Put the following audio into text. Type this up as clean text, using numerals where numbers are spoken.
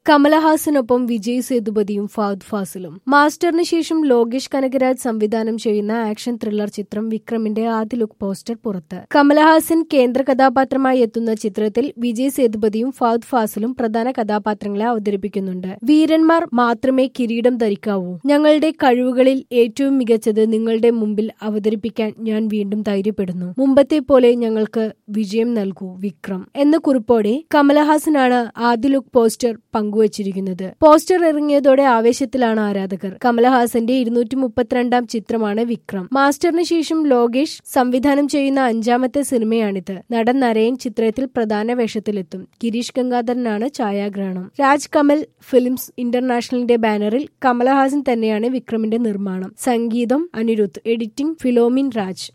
കമലഹാസനൊപ്പം വിജയ് സേതുപതിയും ഫഹദ് ഫാസിലും. മാസ്റ്ററിന് ശേഷം ലോകേഷ് കനകരാജ് സംവിധാനം ചെയ്യുന്ന ആക്ഷൻ ത്രില്ലർ ചിത്രം വിക്രമിന്റെ ആദ്യ ലുക്ക് പോസ്റ്റർ പുറത്ത്. കമലഹാസൻ കേന്ദ്ര കഥാപാത്രമായി എത്തുന്ന ചിത്രത്തിൽ വിജയ് സേതുപതിയും ഫഹദ് ഫാസിലും പ്രധാന കഥാപാത്രങ്ങളെ അവതരിപ്പിക്കുന്നുണ്ട്. വീരന്മാർ മാത്രമേ കിരീടം ധരിക്കാവൂ. ഞങ്ങളുടെ കഴിവുകളിൽ ഏറ്റവും മികച്ചത് നിങ്ങളുടെ മുമ്പിൽ അവതരിപ്പിക്കാൻ ഞാൻ വീണ്ടും ധൈര്യപ്പെടുന്നു. മുമ്പത്തെ പോലെ ഞങ്ങൾക്ക് വിജയം നൽകൂ വിക്രം എന്ന കുറിപ്പോടെ കമലഹാസനാണ് ആദ്യ ലുക്ക് പോസ്റ്റർ പങ്കുവച്ചിരിക്കുന്നത്. പോസ്റ്റർ ഇറങ്ങിയതോടെ ആവേശത്തിലാണ് ആരാധകർ. കമലഹാസന്റെ 232ാം ചിത്രമാണ് വിക്രം. മാസ്റ്ററിന് ശേഷം ലോകേഷ് സംവിധാനം ചെയ്യുന്ന 5ാമത്തെ സിനിമയാണിത്. നടൻ നരയൻ ചിത്രത്തിൽ പ്രധാന വേഷത്തിലെത്തും. ഗിരീഷ് ഗംഗാധരനാണ് ഛായാഗ്രഹണം. രാജ് കമൽ ഫിലിംസ് ഇന്റർനാഷണലിന്റെ ബാനറിൽ കമലഹാസൻ തന്നെയാണ് വിക്രമിന്റെ നിർമ്മാണം. സംഗീതം അനിരുദ്ധ്, എഡിറ്റിംഗ് ഫിലോമിൻ രാജ്.